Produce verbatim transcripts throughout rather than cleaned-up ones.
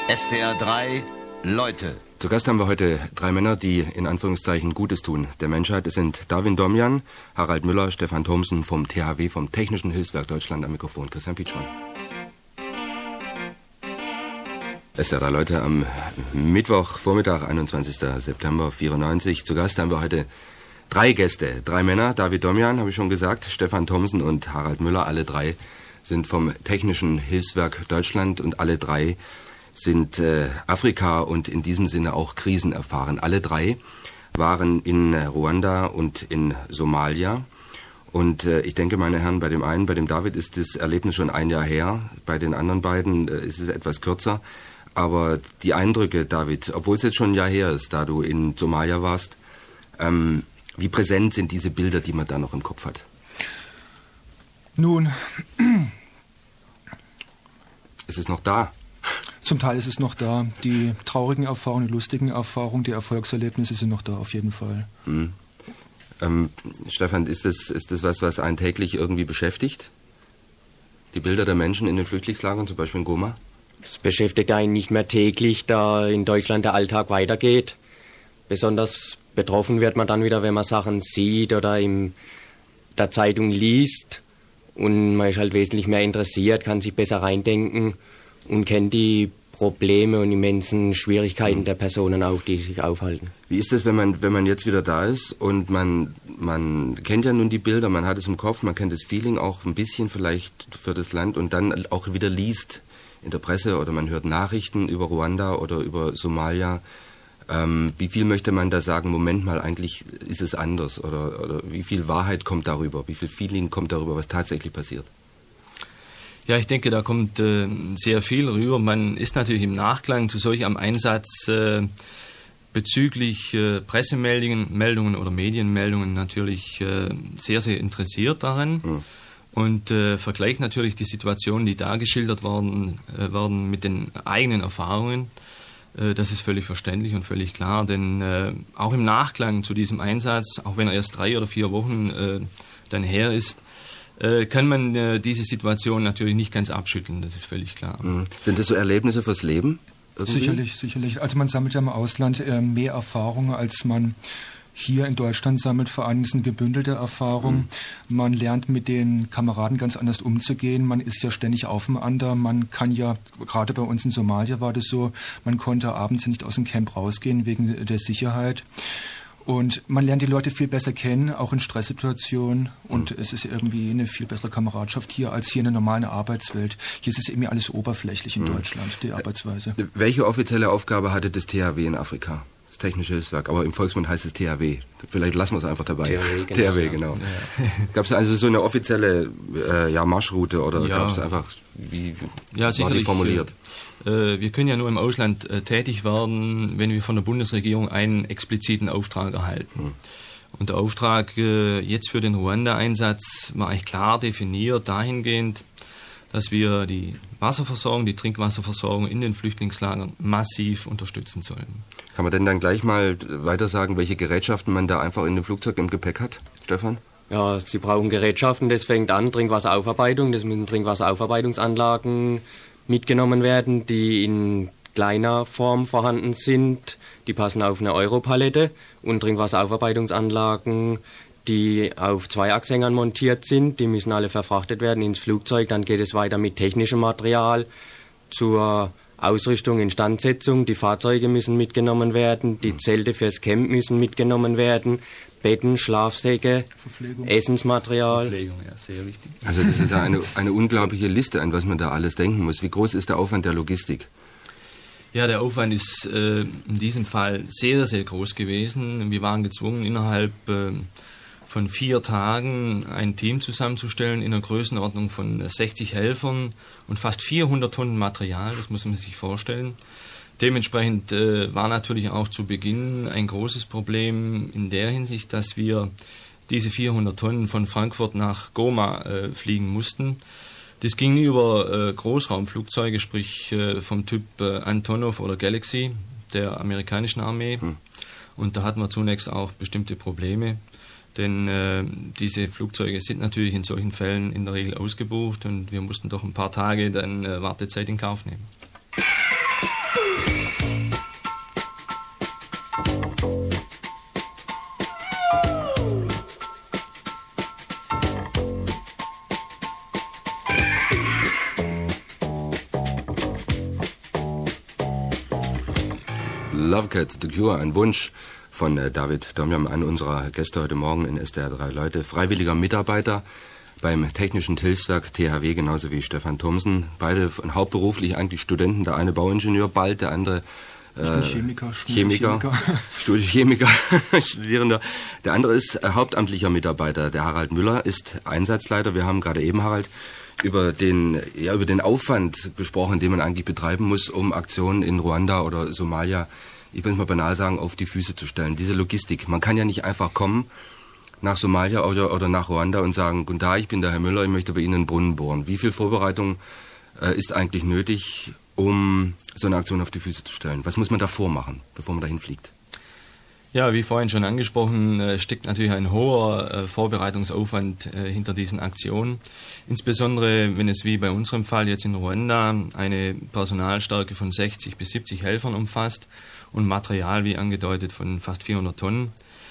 S D R drei Leute. Zu Gast haben wir heute drei Männer, die in Anführungszeichen Gutes tun der Menschheit. Es sind Darwin Domjan, Harald Müller, Stefan Thomsen vom T H W, vom Technischen Hilfswerk Deutschland am Mikrofon. Christian Pietschmann. S D R drei Leute am Mittwochvormittag, einundzwanzigster September vierundneunzig. Zu Gast haben wir heute drei Gäste, drei Männer. David Domjan, habe ich schon gesagt, Stefan Thomsen und Harald Müller. Alle drei sind vom Technischen Hilfswerk Deutschland und alle drei sind äh, Afrika und in diesem Sinne auch Krisen erfahren. Alle drei waren in Ruanda und in Somalia. Und äh, ich denke, meine Herren, bei dem einen, bei dem David ist das Erlebnis schon ein Jahr her. Bei den anderen beiden äh, ist es etwas kürzer. Aber die Eindrücke, David, obwohl es jetzt schon ein Jahr her ist, da du in Somalia warst, ähm, wie präsent sind diese Bilder, die man da noch im Kopf hat? Nun, ist es noch da? Zum Teil ist es noch da. Die traurigen Erfahrungen, die lustigen Erfahrungen, die Erfolgserlebnisse sind noch da, auf jeden Fall. Mhm. Ähm, Stefan, ist das, ist das was, was einen täglich irgendwie beschäftigt? Die Bilder der Menschen in den Flüchtlingslagern, zum Beispiel in Goma? Es beschäftigt einen nicht mehr täglich, da in Deutschland der Alltag weitergeht. Besonders betroffen wird man dann wieder, wenn man Sachen sieht oder in der Zeitung liest. Und man ist halt wesentlich mehr interessiert, kann sich besser reindenken und kennt die Probleme und immensen Schwierigkeiten der Personen auch, die sich aufhalten. Wie ist das, wenn man, wenn man jetzt wieder da ist und man, man kennt ja nun die Bilder, man hat es im Kopf, man kennt das Feeling auch ein bisschen vielleicht für das Land und dann auch wieder liest in der Presse oder man hört Nachrichten über Ruanda oder über Somalia. Ähm, wie viel möchte man da sagen, Moment mal, eigentlich ist es anders? Oder, oder wie viel Wahrheit kommt darüber? Wie viel Feeling kommt darüber, was tatsächlich passiert? Ja, ich denke, da kommt äh, sehr viel rüber. Man ist natürlich im Nachklang zu solch einem Einsatz äh, bezüglich äh, Pressemeldungen Meldungen oder Medienmeldungen natürlich äh, sehr, sehr interessiert daran. Mhm. Und äh, vergleicht natürlich die Situationen, die da geschildert worden, äh, werden, mit den eigenen Erfahrungen. Äh, das ist völlig verständlich und völlig klar, denn äh, auch im Nachklang zu diesem Einsatz, auch wenn er erst drei oder vier Wochen äh, dann her ist, äh, kann man äh, diese Situation natürlich nicht ganz abschütteln, das ist völlig klar. Mhm. Sind das so Erlebnisse fürs Leben? Irgendwie? Sicherlich, sicherlich. Also man sammelt ja im Ausland äh, mehr Erfahrungen, als man hier in Deutschland sammelt. Vor allem sind gebündelte Erfahrungen. Mhm. Man lernt mit den Kameraden ganz anders umzugehen. Man ist ja ständig aufeinander. Man kann ja, gerade bei uns in Somalia war das so, man konnte abends nicht aus dem Camp rausgehen wegen der Sicherheit. Und man lernt die Leute viel besser kennen, auch in Stresssituationen. Und mhm. es ist irgendwie eine viel bessere Kameradschaft hier als hier in der normalen Arbeitswelt. Hier ist es irgendwie alles oberflächlich in mhm. Deutschland, die Arbeitsweise. Welche offizielle Aufgabe hatte das T H W in Afrika? Das Technische Hilfswerk, aber im Volksmund heißt es T H W. Vielleicht lassen wir es einfach dabei. T H W, genau. T H W, genau. Ja. Gab es also so eine offizielle äh, ja, Marschroute oder ja. gab es einfach, wie ja, war die formuliert? Äh, wir können ja nur im Ausland äh, tätig werden, wenn wir von der Bundesregierung einen expliziten Auftrag erhalten. Hm. Und der Auftrag äh, jetzt für den Ruanda-Einsatz war eigentlich klar definiert, dahingehend, dass wir die Wasserversorgung, die Trinkwasserversorgung in den Flüchtlingslagern massiv unterstützen sollen. Kann man denn dann gleich mal weiter sagen, welche Gerätschaften man da einfach in dem Flugzeug im Gepäck hat, Stefan? Ja, sie brauchen Gerätschaften, das fängt an, Trinkwasseraufarbeitung, das müssen Trinkwasseraufarbeitungsanlagen mitgenommen werden, die in kleiner Form vorhanden sind, die passen auf eine Europalette und Trinkwasseraufarbeitungsanlagen, die auf Zweiachshängern montiert sind, die müssen alle verfrachtet werden ins Flugzeug. Dann geht es weiter mit technischem Material zur Ausrüstung, Instandsetzung. Die Fahrzeuge müssen mitgenommen werden, die Zelte fürs Camp müssen mitgenommen werden, Betten, Schlafsäcke, Verpflegung. Essensmaterial. Verpflegung, ja, sehr wichtig. Also das ist ja eine, eine unglaubliche Liste, an was man da alles denken muss. Wie groß ist der Aufwand der Logistik? Ja, der Aufwand ist äh, in diesem Fall sehr, sehr groß gewesen. Wir waren gezwungen, innerhalb äh, von vier Tagen ein Team zusammenzustellen in einer Größenordnung von sechzig Helfern und fast vierhundert Tonnen Material, das muss man sich vorstellen. Dementsprechend äh, war natürlich auch zu Beginn ein großes Problem in der Hinsicht, dass wir diese vierhundert Tonnen von Frankfurt nach Goma äh, fliegen mussten. Das ging über äh, Großraumflugzeuge, sprich äh, vom Typ äh, Antonov oder Galaxy der amerikanischen Armee. Hm. Und da hatten wir zunächst auch bestimmte Probleme. Denn äh, diese Flugzeuge sind natürlich in solchen Fällen in der Regel ausgebucht und wir mussten doch ein paar Tage dann äh, Wartezeit in Kauf nehmen. Love Cat, The Cure, ein Wunsch von äh, David Domjam, einer unserer Gäste heute Morgen in S D R drei Leute, freiwilliger Mitarbeiter beim Technischen Hilfswerk T H W, genauso wie Stefan Thomsen. Beide hauptberuflich eigentlich Studenten, der eine Bauingenieur, bald der andere äh, Chemiker, Chemiker, Studiochemiker, Studierender. Der andere ist äh, hauptamtlicher Mitarbeiter. Der Harald Müller ist Einsatzleiter. Wir haben gerade eben, Harald, über den, ja, über den Aufwand gesprochen, den man eigentlich betreiben muss, um Aktionen in Ruanda oder Somalia, ich will es mal banal sagen, auf die Füße zu stellen. Diese Logistik. Man kann ja nicht einfach kommen nach Somalia oder, oder nach Ruanda und sagen, guten Tag, ich bin der Herr Müller, ich möchte bei Ihnen einen Brunnen bohren. Wie viel Vorbereitung äh, ist eigentlich nötig, um so eine Aktion auf die Füße zu stellen? Was muss man davor machen, bevor man dahin fliegt? Ja, wie vorhin schon angesprochen, äh, steckt natürlich ein hoher äh, Vorbereitungsaufwand äh, hinter diesen Aktionen. Insbesondere, wenn es wie bei unserem Fall jetzt in Ruanda eine Personalstärke von sechzig bis siebzig Helfern umfasst und Material, wie angedeutet, von fast vierhundert Tonnen.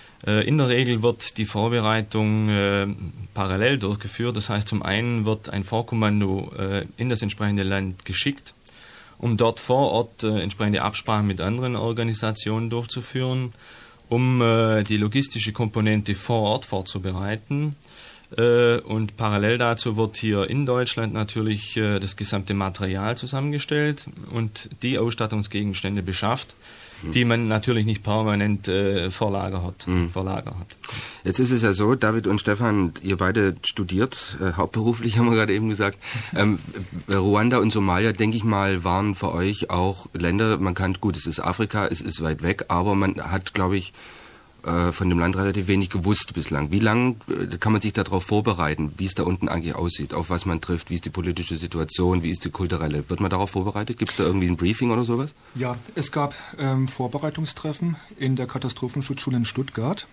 In der Regel wird die Vorbereitung äh, parallel durchgeführt. Das heißt, zum einen wird ein Vorkommando äh, in das entsprechende Land geschickt, um dort vor Ort äh, entsprechende Absprachen mit anderen Organisationen durchzuführen, um äh, die logistische Komponente vor Ort vorzubereiten. Äh, und parallel dazu wird hier in Deutschland natürlich äh, das gesamte Material zusammengestellt und die Ausstattungsgegenstände beschafft, die man natürlich nicht permanent äh, vor Lager hat, mhm. vor Lager hat. Jetzt ist es ja so, David und Stefan, ihr beide studiert, äh, hauptberuflich haben wir gerade eben gesagt. Ähm, Ruanda und Somalia, denke ich mal, waren für euch auch Länder, man kann, gut, es ist Afrika, es ist weit weg, aber man hat, glaube ich, äh, von dem Land relativ wenig gewusst bislang. Wie lange äh, kann man sich darauf vorbereiten, wie es da unten eigentlich aussieht, auf was man trifft, wie ist die politische Situation, wie ist die kulturelle? Wird man darauf vorbereitet? Gibt es da irgendwie ein Briefing oder sowas? Ja, es gab ähm, Vorbereitungstreffen in der Katastrophenschutzschule in Stuttgart.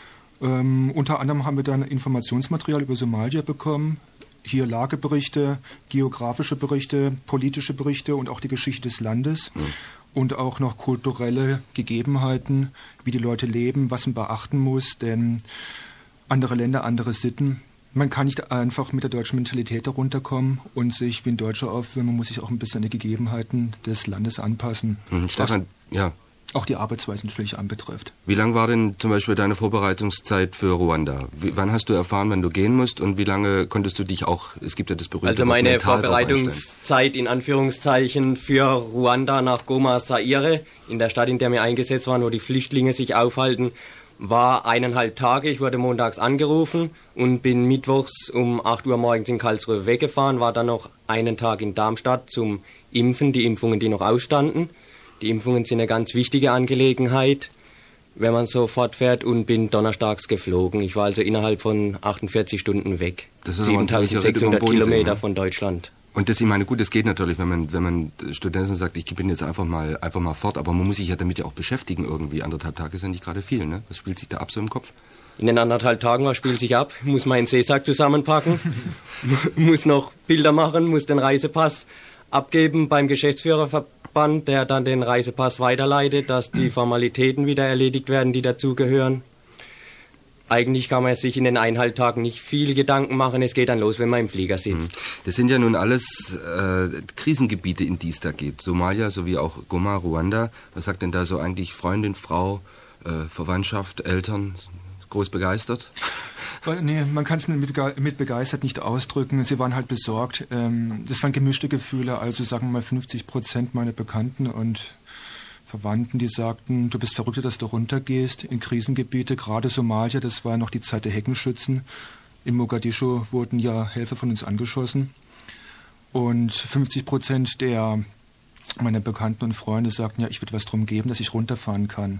Ähm, unter anderem haben wir dann Informationsmaterial über Somalia bekommen. Hier Lageberichte, geografische Berichte, politische Berichte und auch die Geschichte des Landes. Mhm. Und auch noch kulturelle Gegebenheiten, wie die Leute leben, was man beachten muss, denn andere Länder, andere Sitten. Man kann nicht einfach mit der deutschen Mentalität darunter kommen und sich wie ein Deutscher aufführen. Man muss sich auch ein bisschen an die Gegebenheiten des Landes anpassen. Mhm, Stefan, ja. Auch die Arbeitsweise natürlich anbetrifft. Wie lang war denn zum Beispiel deine Vorbereitungszeit für Ruanda? Wie, wann hast du erfahren, wann du gehen musst und wie lange konntest du dich auch, es gibt ja das berühmte Also meine Vorbereitungszeit in Anführungszeichen für Ruanda nach Goma Zaire, in der Stadt, in der wir eingesetzt waren, wo die Flüchtlinge sich aufhalten, war eineinhalb Tage. Ich wurde montags angerufen und bin mittwochs um acht Uhr morgens in Karlsruhe weggefahren, war dann noch einen Tag in Darmstadt zum Impfen, die Impfungen, die noch ausstanden. Die Impfungen sind eine ganz wichtige Angelegenheit, wenn man so fortfährt, und bin donnerstags geflogen. Ich war also innerhalb von achtundvierzig Stunden weg. Das ist siebentausendsechshundert Kilometer von Deutschland. Und das, ich meine, gut, das geht natürlich, wenn man, wenn man Studenten sagt, ich bin jetzt einfach mal, einfach mal fort, aber man muss sich ja damit ja auch beschäftigen irgendwie. Anderthalb Tage ist ja nicht gerade viel, ne? Was spielt sich da ab so im Kopf? In den anderthalb Tagen, was spielt sich ab? Muss meinen Seesack zusammenpacken, muss noch Bilder machen, muss den Reisepass abgeben beim Geschäftsführerverband, der dann den Reisepass weiterleitet, dass die Formalitäten wieder erledigt werden, die dazugehören. Eigentlich kann man sich in den eineinhalb Tagen nicht viel Gedanken machen. Es geht dann los, wenn man im Flieger sitzt. Das sind ja nun alles äh, Krisengebiete, in die es da geht. Somalia sowie auch Goma, Ruanda. Was sagt denn da so eigentlich Freundin, Frau, äh, Verwandtschaft, Eltern? Groß begeistert? Nee, man kann es mit, mit begeistert nicht ausdrücken. Sie waren halt besorgt. Das waren gemischte Gefühle. Also sagen wir mal fünfzig Prozent meiner Bekannten und Verwandten, die sagten, du bist verrückt, dass du runtergehst in Krisengebiete. Gerade Somalia, das war noch die Zeit der Heckenschützen. In Mogadischu wurden ja Helfer von uns angeschossen. Und fünfzig Prozent der meiner Bekannten und Freunde sagten, ja, ich würde was drum geben, dass ich runterfahren kann.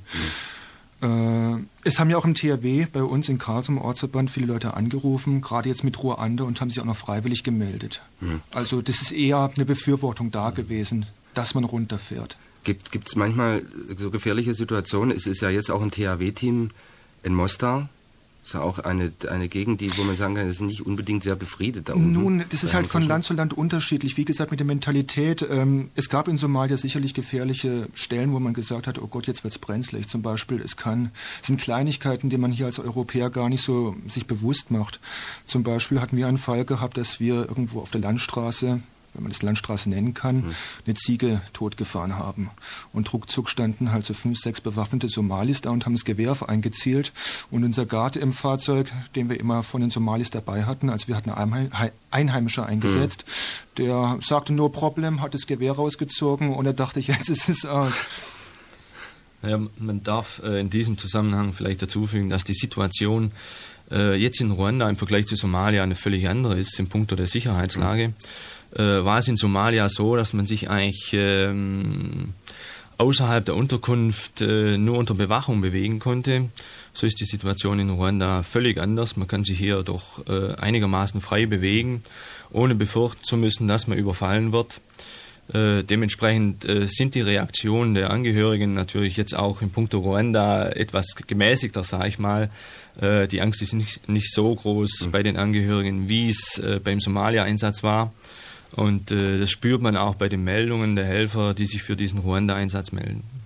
Mhm. Es haben ja auch im T H W bei uns in Karlsruhe im Ortsverband viele Leute angerufen, gerade jetzt mit Ruanda, und haben sich auch noch freiwillig gemeldet. Mhm. Also das ist eher eine Befürwortung da gewesen, dass man runterfährt. Gibt es manchmal so gefährliche Situationen? Es ist ja jetzt auch ein T H W-Team in Mostar. Das ist ja auch eine, eine Gegend, die, wo man sagen kann, das ist nicht unbedingt sehr befriedet da unten. Nun, das ist halt von Land zu Land unterschiedlich. Wie gesagt, mit der Mentalität. Ähm, es gab in Somalia sicherlich gefährliche Stellen, wo man gesagt hat, oh Gott, jetzt wird's brenzlig. Zum Beispiel, es kann, es sind Kleinigkeiten, die man hier als Europäer gar nicht so sich bewusst macht. Zum Beispiel hatten wir einen Fall gehabt, dass wir irgendwo auf der Landstraße wenn man das Landstraße nennen kann, mhm. eine Ziege totgefahren haben. Und ruckzuck standen halt so fünf, sechs bewaffnete Somalis da und haben das Gewehr auf einen gezielt. Und unser Guard im Fahrzeug, den wir immer von den Somalis dabei hatten, also wir hatten einen Einheimischer eingesetzt, mhm. der sagte no problem, hat das Gewehr rausgezogen und er dachte, jetzt ist es out. Ja, man darf äh, in diesem Zusammenhang vielleicht dazu fügen, dass die Situation äh, jetzt in Ruanda im Vergleich zu Somalia eine völlig andere ist, im Punkto der Sicherheitslage. Mhm. Äh, war es in Somalia so, dass man sich eigentlich ähm, außerhalb der Unterkunft äh, nur unter Bewachung bewegen konnte. So ist die Situation in Ruanda völlig anders. Man kann sich hier doch äh, einigermaßen frei bewegen, ohne befürchten zu müssen, dass man überfallen wird. Äh, dementsprechend äh, sind die Reaktionen der Angehörigen natürlich jetzt auch in puncto Ruanda etwas gemäßigter, sage ich mal. Äh, die Angst ist nicht, nicht so groß mhm. bei den Angehörigen, wie es äh, beim Somalia-Einsatz war. Und äh, das spürt man auch bei den Meldungen der Helfer, die sich für diesen Ruanda-Einsatz melden.